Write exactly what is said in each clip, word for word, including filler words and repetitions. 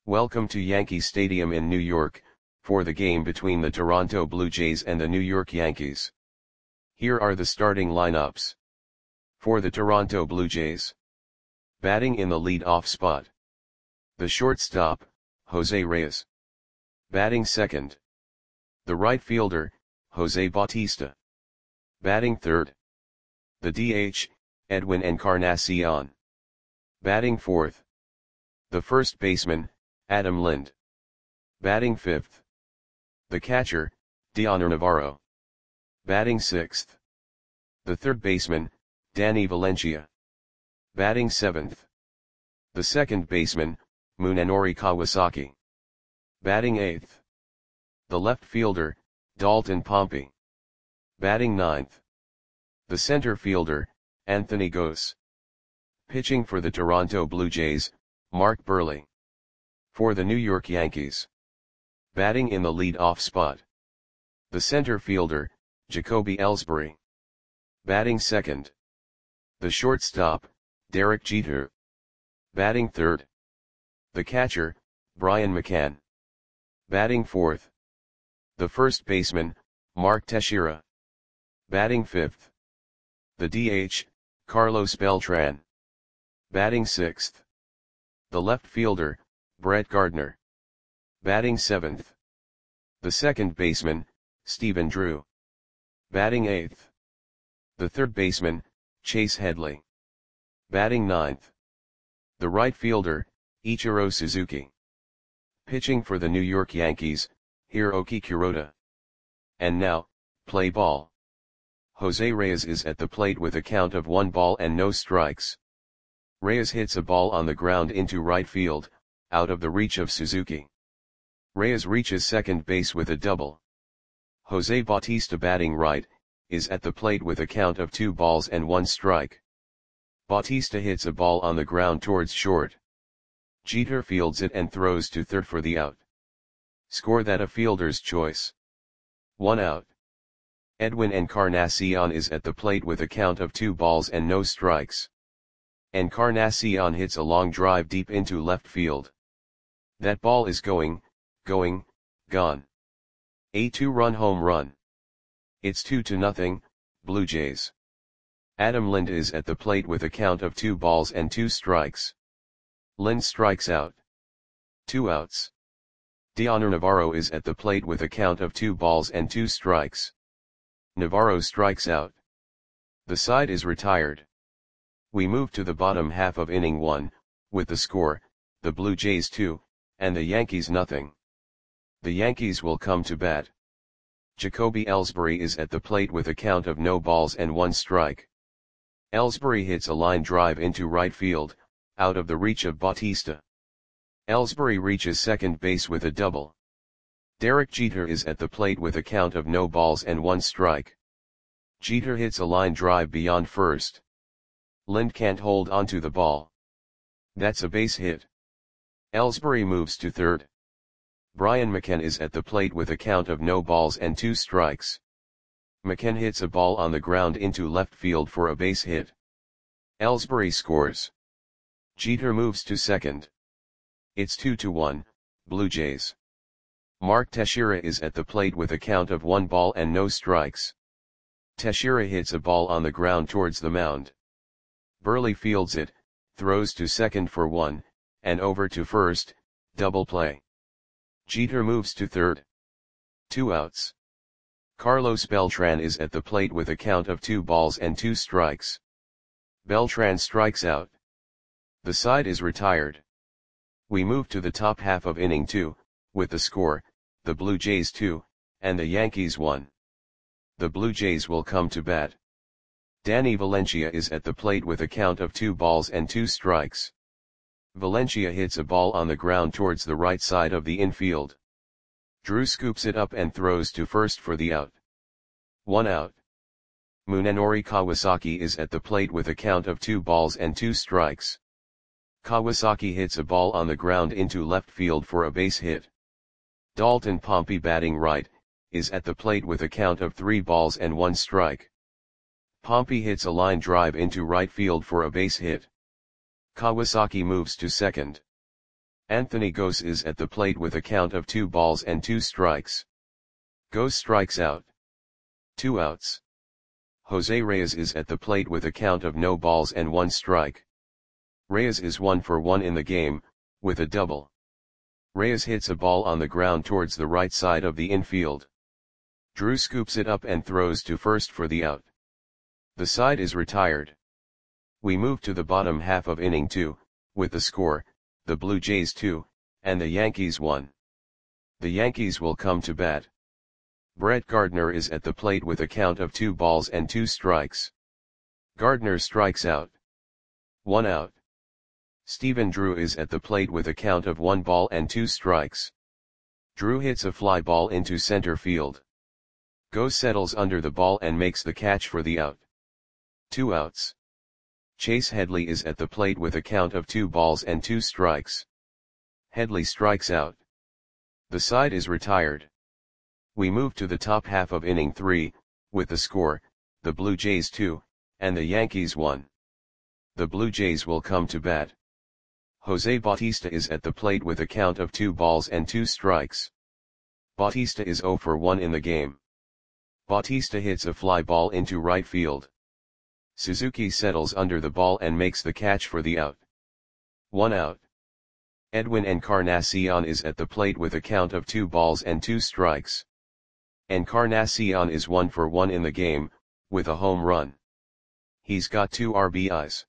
Welcome to Yankee Stadium in New York, for the game between the Toronto Blue Jays and the New York Yankees. Here are the starting lineups. For the Toronto Blue Jays. Batting in the lead-off spot. The shortstop, Jose Reyes. Batting second. The right fielder, Jose Bautista. Batting third. The D H, Edwin Encarnacion. Batting fourth. The first baseman, Adam Lind. Batting fifth. The catcher, Dioner Navarro. Batting sixth. The third baseman, Danny Valencia. Batting seventh. The second baseman, Munenori Kawasaki. Batting eighth. The left fielder, Dalton Pompey. Batting ninth. The center fielder, Anthony Gose. Pitching for the Toronto Blue Jays, Mark Buehrle. For the New York Yankees. Batting in the lead-off spot. The center fielder, Jacoby Ellsbury. Batting second. The shortstop, Derek Jeter. Batting third. The catcher, Brian McCann. Batting fourth. The first baseman, Mark Teixeira. Batting fifth. The D H, Carlos Beltran. Batting sixth. The left fielder, Brett Gardner. Batting seventh. The second baseman, Stephen Drew. Batting eighth. The third baseman, Chase Headley. Batting ninth. The right fielder, Ichiro Suzuki. Pitching for the New York Yankees, Hiroki Kuroda. And now, play ball. Jose Reyes is at the plate with a count of one ball and no strikes. Reyes hits a ball on the ground into right field, out of the reach of Suzuki. Reyes reaches second base with a double. Jose Bautista, batting right, is at the plate with a count of two balls and one strike. Bautista hits a ball on the ground towards short. Jeter fields it and throws to third for the out. Score that a fielder's choice. One out. Edwin Encarnacion is at the plate with a count of two balls and no strikes. Encarnacion hits a long drive deep into left field. That ball is going, going, gone. A two-run home run. It's two to nothing, Blue Jays. Adam Lind is at the plate with a count of two balls and two strikes. Lind strikes out. Two outs. Dioner Navarro is at the plate with a count of two balls and two strikes. Navarro strikes out. The side is retired. We move to the bottom half of inning one, with the score, the Blue Jays two, and the Yankees nothing. The Yankees will come to bat. Jacoby Ellsbury is at the plate with a count of no balls and one strike. Ellsbury hits a line drive into right field, out of the reach of Bautista. Ellsbury reaches second base with a double. Derek Jeter is at the plate with a count of no balls and one strike. Jeter hits a line drive beyond first. Lind can't hold onto the ball. That's a base hit. Ellsbury moves to third. Brian McCann is at the plate with a count of no balls and two strikes. McCann hits a ball on the ground into left field for a base hit. Ellsbury scores. Jeter moves to second. It's two to one, Blue Jays. Mark Teixeira is at the plate with a count of one ball and no strikes. Teixeira hits a ball on the ground towards the mound. Buehrle fields it, throws to second for one, and over to first, double play. Jeter moves to third. Two outs. Carlos Beltran is at the plate with a count of two balls and two strikes. Beltran strikes out. The side is retired. We move to the top half of inning two, with the score, the Blue Jays two, and the Yankees one. The Blue Jays will come to bat. Danny Valencia is at the plate with a count of two balls and two strikes. Valencia hits a ball on the ground towards the right side of the infield. Drew scoops it up and throws to first for the out. One out. Munenori Kawasaki is at the plate with a count of two balls and two strikes. Kawasaki hits a ball on the ground into left field for a base hit. Dalton Pompey, batting right, is at the plate with a count of three balls and one strike. Pompey hits a line drive into right field for a base hit. Kawasaki moves to second. Anthony Gose is at the plate with a count of two balls and two strikes. Gose strikes out. Two outs. Jose Reyes is at the plate with a count of no balls and one strike. Reyes is one for one in the game, with a double. Reyes hits a ball on the ground towards the right side of the infield. Drew scoops it up and throws to first for the out. The side is retired. We move to the bottom half of inning two, with the score, the Blue Jays two, and the Yankees one. The Yankees will come to bat. Brett Gardner is at the plate with a count of two balls and two strikes. Gardner strikes out. One out. Stephen Drew is at the plate with a count of one ball and two strikes. Drew hits a fly ball into center field. Gose settles under the ball and makes the catch for the out. Two outs. Chase Headley is at the plate with a count of two balls and two strikes. Headley strikes out. The side is retired. We move to the top half of inning three, with the score, the Blue Jays two, and the Yankees one. The Blue Jays will come to bat. Jose Bautista is at the plate with a count of two balls and two strikes. Bautista is zero for one in the game. Bautista hits a fly ball into right field. Suzuki settles under the ball and makes the catch for the out. One out. Edwin Encarnacion is at the plate with a count of two balls and two strikes. Encarnacion is one for one in the game, with a home run. He's got two R B Is.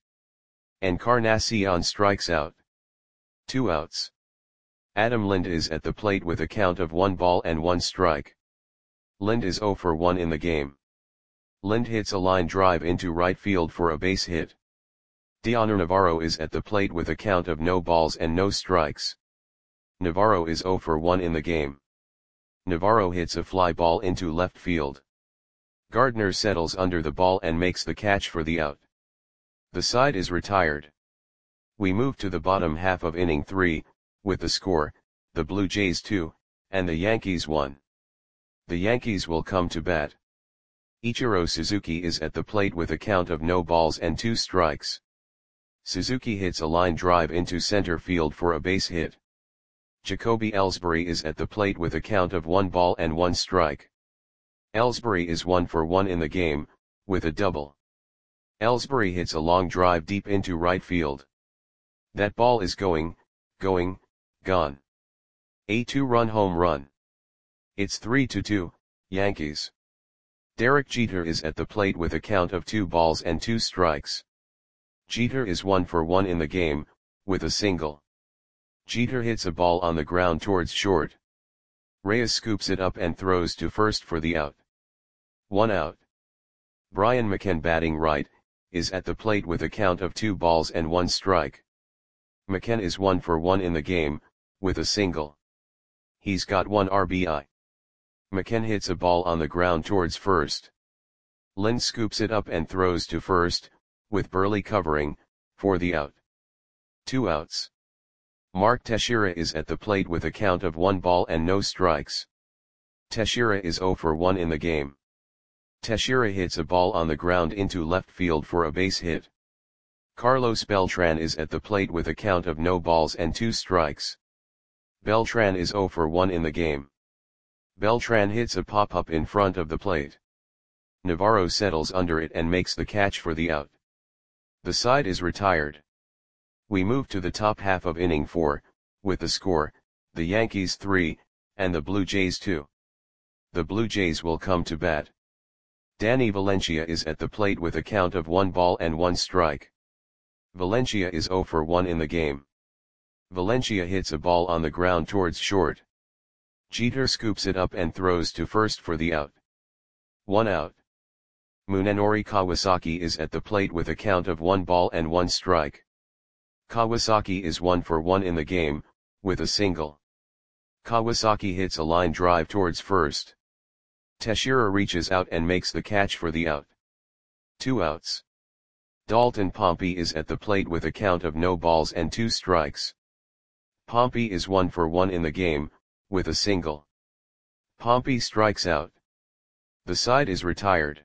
Encarnacion strikes out. Two outs. Adam Lind is at the plate with a count of one ball and one strike. Lind is zero for one in the game. Lind hits a line drive into right field for a base hit. Dioner Navarro is at the plate with a count of no balls and no strikes. Navarro is zero for one in the game. Navarro hits a fly ball into left field. Gardner settles under the ball and makes the catch for the out. The side is retired. We move to the bottom half of inning three, with the score, the Blue Jays two, and the Yankees one. The Yankees will come to bat. Ichiro Suzuki is at the plate with a count of no balls and two strikes. Suzuki hits a line drive into center field for a base hit. Jacoby Ellsbury is at the plate with a count of one ball and one strike. Ellsbury is one for one in the game, with a double. Ellsbury hits a long drive deep into right field. That ball is going, going, gone. A two-run home run. It's three to two, Yankees. Derek Jeter is at the plate with a count of two balls and two strikes. Jeter is one for one in the game, with a single. Jeter hits a ball on the ground towards short. Reyes scoops it up and throws to first for the out. One out. Brian McCann, batting right, is at the plate with a count of two balls and one strike. McCann is one for one in the game, with a single. He's got one R B I. McCann hits a ball on the ground towards first. Lind scoops it up and throws to first, with Burley covering, for the out. Two outs. Mark Teixeira is at the plate with a count of one ball and no strikes. Teixeira is zero for one in the game. Teixeira hits a ball on the ground into left field for a base hit. Carlos Beltran is at the plate with a count of no balls and two strikes. Beltran is zero for one in the game. Beltran hits a pop-up in front of the plate. Navarro settles under it and makes the catch for the out. The side is retired. We move to the top half of inning four, with the score, the Yankees three, and the Blue Jays two. The Blue Jays will come to bat. Danny Valencia is at the plate with a count of one ball and one strike. Valencia is zero for one in the game. Valencia hits a ball on the ground towards short. Jeter scoops it up and throws to first for the out. One out. Munenori Kawasaki is at the plate with a count of one ball and one strike. Kawasaki is one for one in the game, with a single. Kawasaki hits a line drive towards first. Teixeira reaches out and makes the catch for the out. Two outs. Dalton Pompey is at the plate with a count of no balls and two strikes. Pompey is one for one in the game, with a single. Pompey strikes out. The side is retired.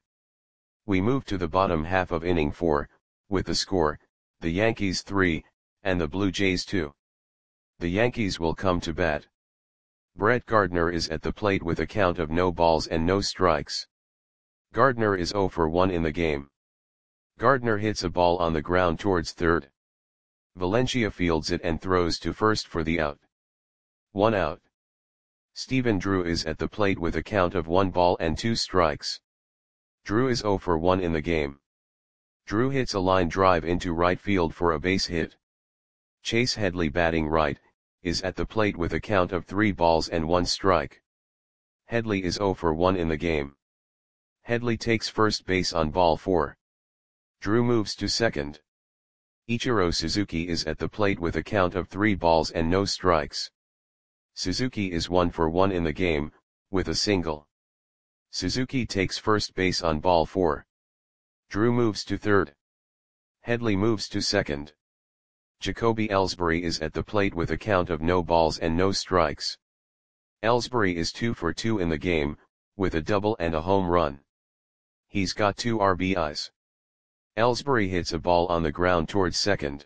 We move to the bottom half of inning four, with the score, the Yankees three, and the Blue Jays two. The Yankees will come to bat. Brett Gardner is at the plate with a count of no balls and no strikes. Gardner is zero for one in the game. Gardner hits a ball on the ground towards third. Valencia fields it and throws to first for the out. One out. Stephen Drew is at the plate with a count of one ball and two strikes. Drew is zero for one in the game. Drew hits a line drive into right field for a base hit. Chase Headley, batting right, is at the plate with a count of three balls and one strike. Headley is zero for one in the game. Headley takes first base on ball four. Drew moves to second. Ichiro Suzuki is at the plate with a count of three balls and no strikes. Suzuki is one for one in the game, with a single. Suzuki takes first base on ball four. Drew moves to third. Headley moves to second. Jacoby Ellsbury is at the plate with a count of no balls and no strikes. Ellsbury is two for two in the game, with a double and a home run. He's got two R B Is. Ellsbury hits a ball on the ground towards second.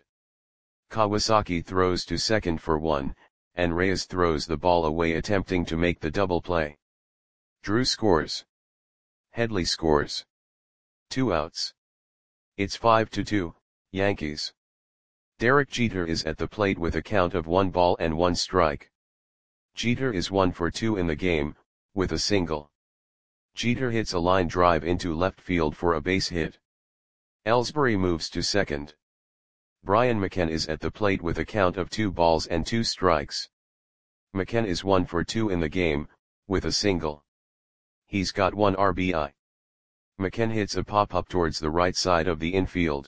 Kawasaki throws to second for one, and Reyes throws the ball away attempting to make the double play. Drew scores. Headley scores. Two outs. It's five to two, Yankees. Derek Jeter is at the plate with a count of one ball and one strike. Jeter is one for two in the game, with a single. Jeter hits a line drive into left field for a base hit. Ellsbury moves to second. Brian McCann is at the plate with a count of two balls and two strikes. McCann is one for two in the game, with a single. He's got one R B I. McCann hits a pop-up towards the right side of the infield.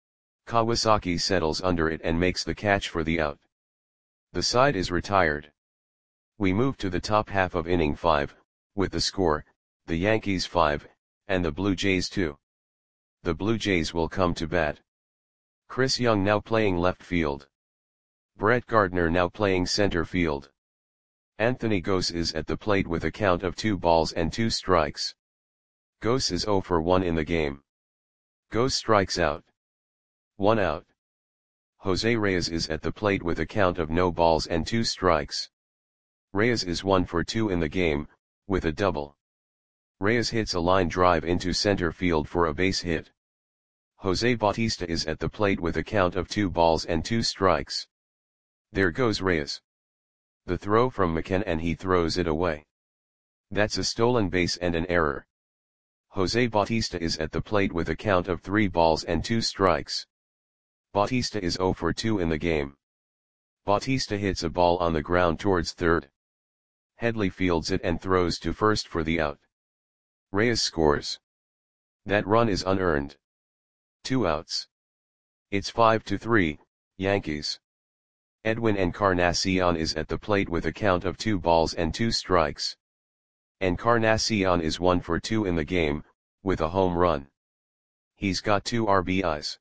Kawasaki settles under it and makes the catch for the out. The side is retired. We move to the top half of inning five, with the score, the Yankees five, and the Blue Jays two. The Blue Jays will come to bat. Chris Young now playing left field. Brett Gardner now playing center field. Anthony Gose is at the plate with a count of two balls and two strikes. Gose is zero for one in the game. Gose strikes out. One out. Jose Reyes is at the plate with a count of no balls and two strikes. Reyes is one for two in the game, with a double. Reyes hits a line drive into center field for a base hit. Jose Bautista is at the plate with a count of two balls and two strikes. There goes Reyes. The throw from McCann and he throws it away. That's a stolen base and an error. Jose Bautista is at the plate with a count of three balls and two strikes. Bautista is zero for two in the game. Bautista hits a ball on the ground towards third. Headley fields it and throws to first for the out. Reyes scores. That run is unearned. Two outs. It's five to three, Yankees. Edwin Encarnacion is at the plate with a count of two balls and two strikes. Encarnacion is one for two in the game, with a home run. He's got two R B Is.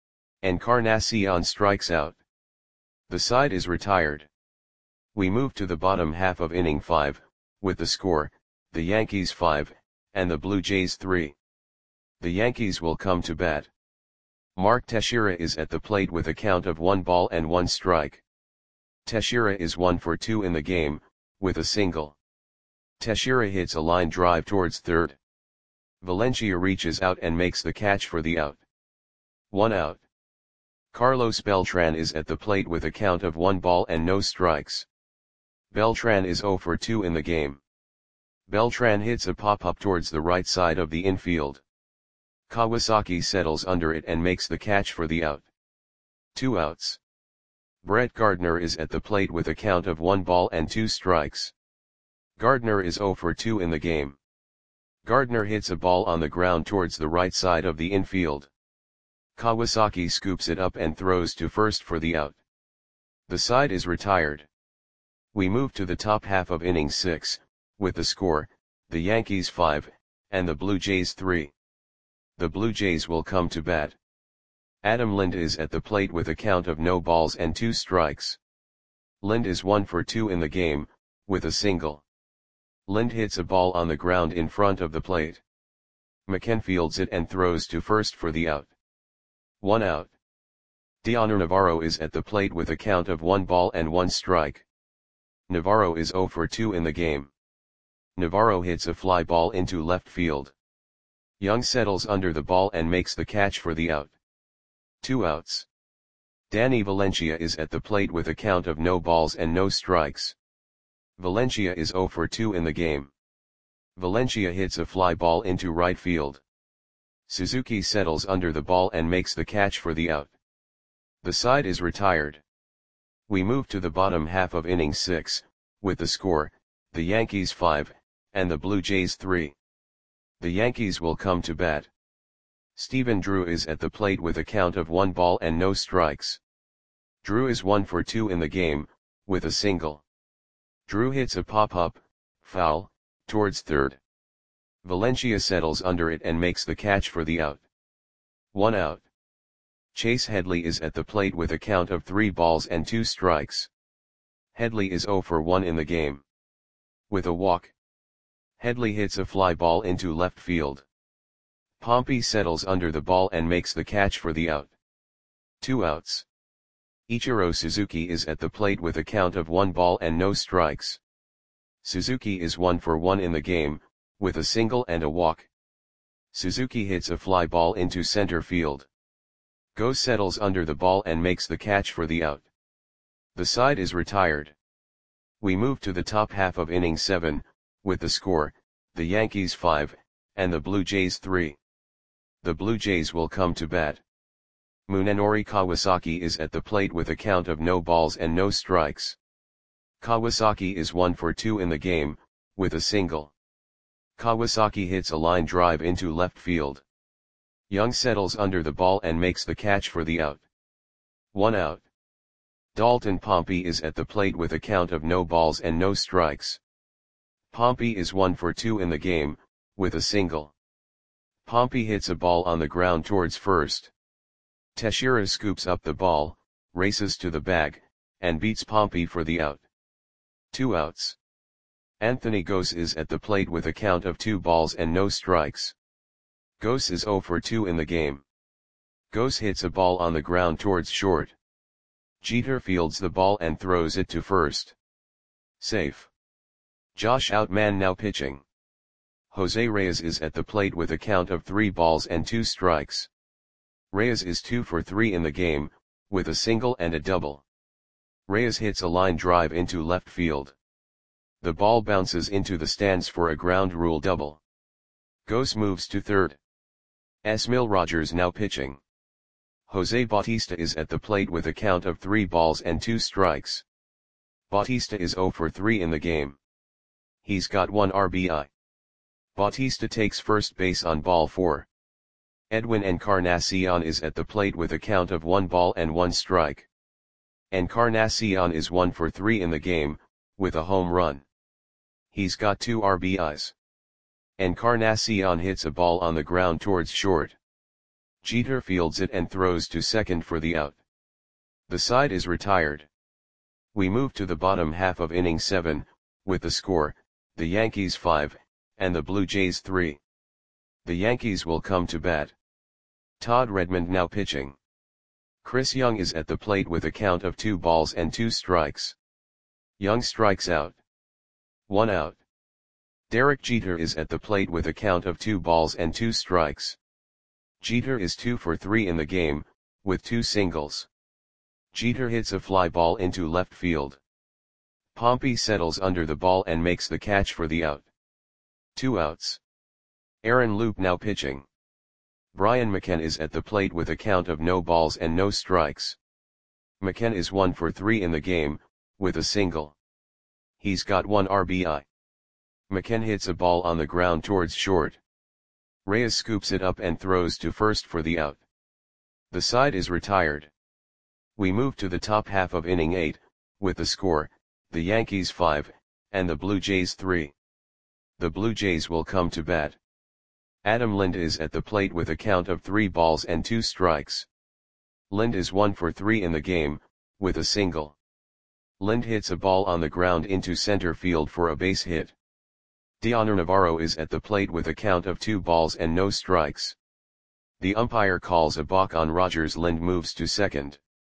Encarnacion strikes out. The side is retired. We move to the bottom half of inning five, with the score, the Yankees five, and the Blue Jays three. The Yankees will come to bat. Mark Teixeira is at the plate with a count of one ball and one strike. Teixeira is one for two in the game, with a single. Teixeira hits a line drive towards third. Valencia reaches out and makes the catch for the out. One out. Carlos Beltran is at the plate with a count of one ball and no strikes. Beltran is zero for two in the game. Beltran hits a pop-up towards the right side of the infield. Kawasaki settles under it and makes the catch for the out. Two outs. Brett Gardner is at the plate with a count of one ball and two strikes. Gardner is zero for two in the game. Gardner hits a ball on the ground towards the right side of the infield. Kawasaki scoops it up and throws to first for the out. The side is retired. We move to the top half of inning six, with the score, the Yankees five, and the Blue Jays three. The Blue Jays will come to bat. Adam Lind is at the plate with a count of no balls and two strikes. Lind is one for two in the game, with a single. Lind hits a ball on the ground in front of the plate. McCann fields it and throws to first for the out. One out. Dioner Navarro is at the plate with a count of one ball and one strike. Navarro is zero for two in the game. Navarro hits a fly ball into left field. Young settles under the ball and makes the catch for the out. Two outs. Danny Valencia is at the plate with a count of no balls and no strikes. Valencia is zero for two in the game. Valencia hits a fly ball into right field. Suzuki settles under the ball and makes the catch for the out. The side is retired. We move to the bottom half of inning six, with the score, the Yankees five, and the Blue Jays three. The Yankees will come to bat. Stephen Drew is at the plate with a count of one ball and no strikes. Drew is one for two in the game, with a single. Drew hits a pop-up, foul, towards third. Valencia settles under it and makes the catch for the out. One out. Chase Headley is at the plate with a count of three balls and two strikes. Headley is zero for one in the game. With a walk. Headley hits a fly ball into left field. Pompey settles under the ball and makes the catch for the out. Two outs. Ichiro Suzuki is at the plate with a count of one ball and no strikes. Suzuki is one for one in the game, with a single and a walk. Suzuki hits a fly ball into center field. Go settles under the ball and makes the catch for the out. The side is retired. We move to the top half of inning seven, with the score, the Yankees five, and the Blue Jays three. The Blue Jays will come to bat. Munenori Kawasaki is at the plate with a count of no balls and no strikes. Kawasaki is one for two in the game, with a single. Kawasaki hits a line drive into left field. Young settles under the ball and makes the catch for the out. One out. Dalton Pompey is at the plate with a count of no balls and no strikes. Pompey is one for two in the game, with a single. Pompey hits a ball on the ground towards first. Teixeira scoops up the ball, races to the bag, and beats Pompey for the out. Two outs. Anthony Gose is at the plate with a count of two balls and no strikes. Gose is zero for two in the game. Gose hits a ball on the ground towards short. Jeter fields the ball and throws it to first. Safe. Josh Outman now pitching. Jose Reyes is at the plate with a count of three balls and two strikes. Reyes is two for three in the game, with a single and a double. Reyes hits a line drive into left field. The ball bounces into the stands for a ground rule double. Gose moves to third. Esmil Rogers now pitching. Jose Bautista is at the plate with a count of three balls and two strikes. Bautista is zero for three in the game. He's got one R B I. Bautista takes first base on ball four. Edwin Encarnacion is at the plate with a count of one ball and one strike. Encarnacion is one for three in the game, with a home run. He's got two R B Is. Encarnacion hits a ball on the ground towards short. Jeter fields it and throws to second for the out. The side is retired. We move to the bottom half of inning seven, with the score, the Yankees five, and the Blue Jays three. The Yankees will come to bat. Todd Redmond now pitching. Chris Young is at the plate with a count of two balls and two strikes. Young strikes out. One out. Derek Jeter is at the plate with a count of two balls and two strikes. Jeter is two for three in the game, with two singles. Jeter hits a fly ball into left field. Pompey settles under the ball and makes the catch for the out. Two outs. Aaron Loup now pitching. Brian McKenna is at the plate with a count of no balls and no strikes. McKenna is one for three in the game, with a single. He's got one R B I. McKenna hits a ball on the ground towards short. Reyes scoops it up and throws to first for the out. The side is retired. We move to the top half of inning eight, with the score, the Yankees five, and the Blue Jays three. The Blue Jays will come to bat. Adam Lind is at the plate with a count of three balls and two strikes. Lind is one for three in the game, with a single. Lind hits a ball on the ground into center field for a base hit. Dioner Navarro is at the plate with a count of two balls and no strikes. The umpire calls a balk on Rogers. Lind moves to second.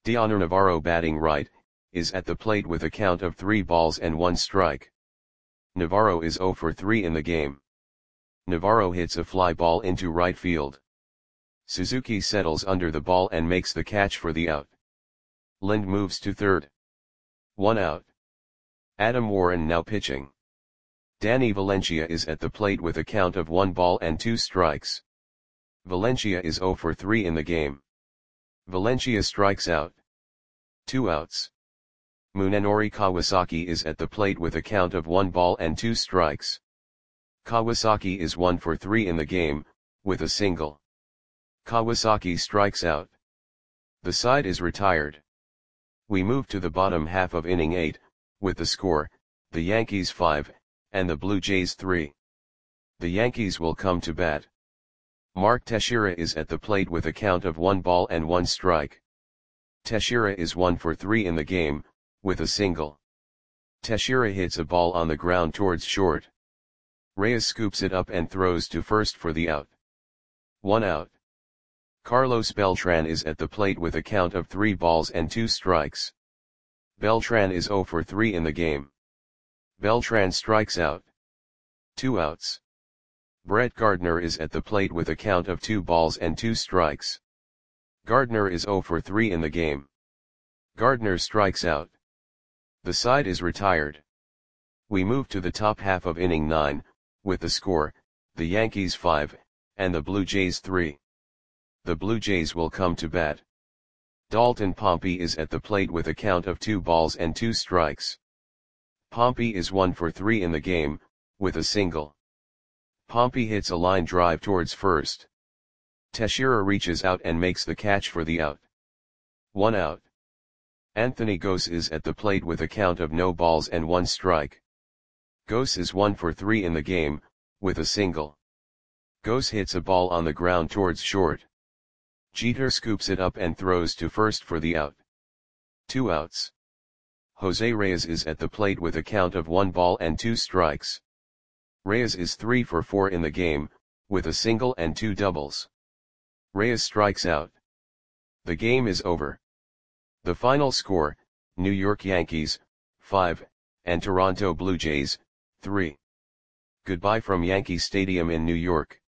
Dioner Navarro, batting right, is at the plate with a count of three balls and one strike. Navarro is zero for three in the game. Navarro hits a fly ball into right field. Suzuki settles under the ball and makes the catch for the out. Lind moves to third. One out. Adam Warren now pitching. Danny Valencia is at the plate with a count of one ball and two strikes. Valencia is zero for three in the game. Valencia strikes out. Two outs. Munenori Kawasaki is at the plate with a count of one ball and two strikes. Kawasaki is one for three in the game, with a single. Kawasaki strikes out. The side is retired. We move to the bottom half of inning eight, with the score, the Yankees five, and the Blue Jays three. The Yankees will come to bat. Mark Teixeira is at the plate with a count of one ball and one strike. Teixeira is one for three in the game, with a single. Teixeira hits a ball on the ground towards short. Reyes scoops it up and throws to first for the out. One out. Carlos Beltran is at the plate with a count of three balls and two strikes. Beltran is zero for three in the game. Beltran strikes out. Two outs. Brett Gardner is at the plate with a count of two balls and two strikes. Gardner is zero for three in the game. Gardner strikes out. The side is retired. We move to the top half of inning nine, with the score, the Yankees five, and the Blue Jays three. The Blue Jays will come to bat. Dalton Pompey is at the plate with a count of two balls and two strikes. Pompey is one for three in the game, with a single. Pompey hits a line drive towards first. Teixeira reaches out and makes the catch for the out. One out. Anthony Gose is at the plate with a count of no balls and one strike. Gose is one for three in the game, with a single. Gose hits a ball on the ground towards short. Jeter scoops it up and throws to first for the out. Two outs. Jose Reyes is at the plate with a count of one ball and two strikes. Reyes is three for four in the game, with a single and two doubles. Reyes strikes out. The game is over. The final score, New York Yankees, five, and Toronto Blue Jays, three. Goodbye from Yankee Stadium in New York.